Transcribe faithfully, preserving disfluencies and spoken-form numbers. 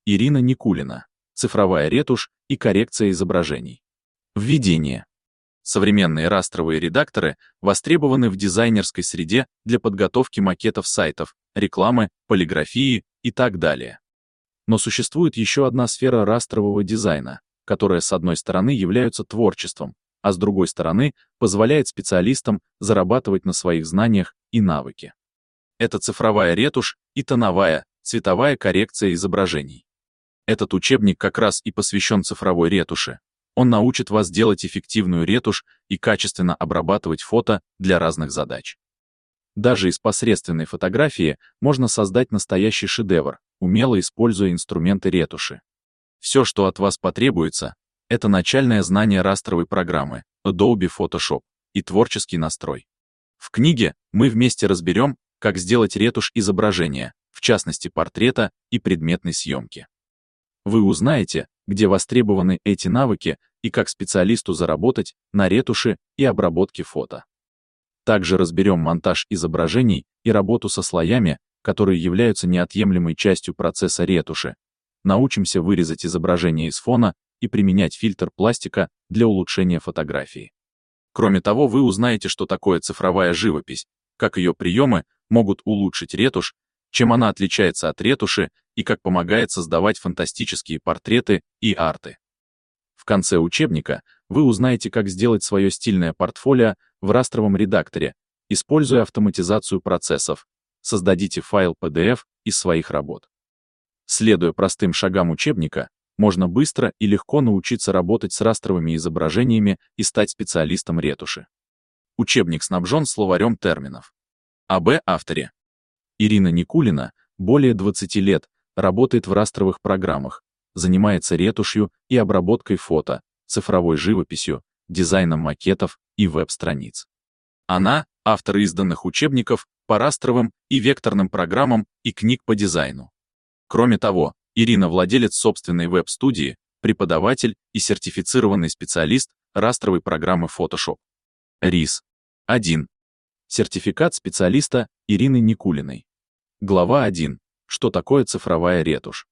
Ирина Никулина. Цифровая ретушь и коррекция изображений. Введение. Современные растровые редакторы востребованы в дизайнерской среде для подготовки макетов сайтов, рекламы, полиграфии и так далее. Но существует еще одна сфера растрового дизайна, которая с одной стороны является творчеством, а с другой стороны позволяет специалистам зарабатывать на своих знаниях и навыке. Это цифровая ретушь и тоновая, цветовая коррекция изображений. Этот учебник как раз и посвящен цифровой ретуши. Он научит вас делать эффективную ретушь и качественно обрабатывать фото для разных задач. Даже из посредственной фотографии можно создать настоящий шедевр, умело используя инструменты ретуши. Все, что от вас потребуется, это начальное знание растровой программы Adobe Photoshop и творческий настрой. В книге мы вместе разберем, как сделать ретушь изображения, в частности портрета и предметной съемки. Вы узнаете, где востребованы эти навыки и как специалисту заработать на ретуши и обработке фото. Также разберем монтаж изображений и работу со слоями, которые являются неотъемлемой частью процесса ретуши. Научимся вырезать изображение из фона и применять фильтр пластика для улучшения фотографии. Кроме того, вы узнаете, что такое цифровая живопись, как ее приемы могут улучшить ретушь, чем она отличается от ретуши и как помогает создавать фантастические портреты и арты. В конце учебника вы узнаете, как сделать свое стильное портфолио в растровом редакторе, используя автоматизацию процессов. Создадите файл пи ди эф из своих работ. Следуя простым шагам учебника, можно быстро и легко научиться работать с растровыми изображениями и стать специалистом ретуши. Учебник снабжен словарем терминов. Об авторе. Ирина Никулина более двадцати лет работает в растровых программах, занимается ретушью и обработкой фото, цифровой живописью, дизайном макетов и веб-страниц. Она — автор изданных учебников по растровым и векторным программам и книг по дизайну. Кроме того, Ирина владелец собственной веб-студии, преподаватель и сертифицированный специалист растровой программы Photoshop. РИС. один. Сертификат специалиста Ирины Никулиной. Глава один. Что такое цифровая ретушь?